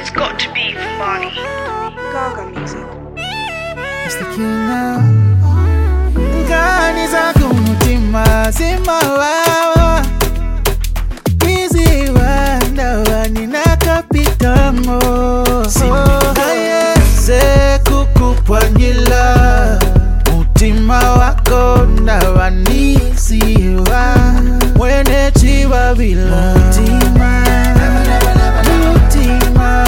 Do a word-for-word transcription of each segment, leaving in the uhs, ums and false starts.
it's got to be from Barney. Gaga music. It's the king now. Ngani zangu mutima simawawa Kiziwa ndawa ninakapitango Ayeze kukupwanyila Mutima wako ndawa nisiwa Mwene chiwa bila Mutima Mutima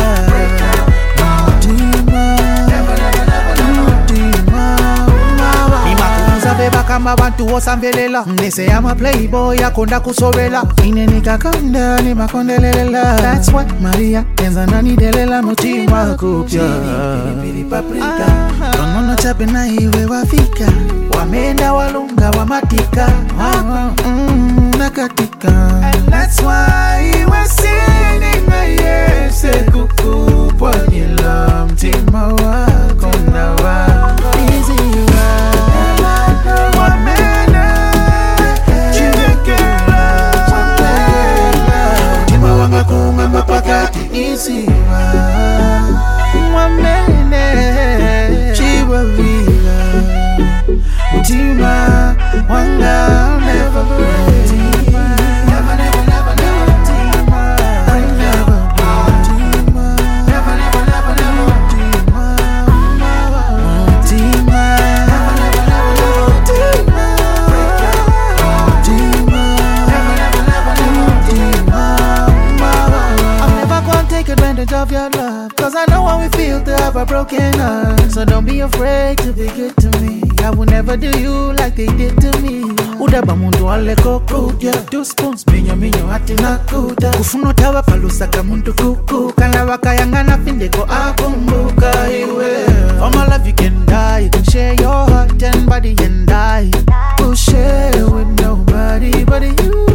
kama bantu osambelela Nese ama playboy akonda kusobela Ine nikakonda ni makondelela That's what Maria enza nani delela mutima kupya Pili paprika Konono chape na iwe wafika Wamenda walunga wamatika Nakatika And that's why we're singing a yes Kukupwa nila mtima wako na wako Easy wa Isiwa Mwamene Chiwa vila Utima Wanga Never break Never, never, never, never Utima Never break Utima Never, never, never, never Utima Utima Never, never, never, Utima Utima Never, never, never, Utima Take advantage of your love Cause I know how we feel to have a broken heart So don't be afraid to be good to me I will never do you like they did to me Udaba mundu aleko kuja Two spoons minyo minyo hati nakuda Kufuno tawa palusaka mundu kuku Kana wakayangana findeko akumbuka iwe For my love you can die You can share your heart and body and die We'll share with nobody but you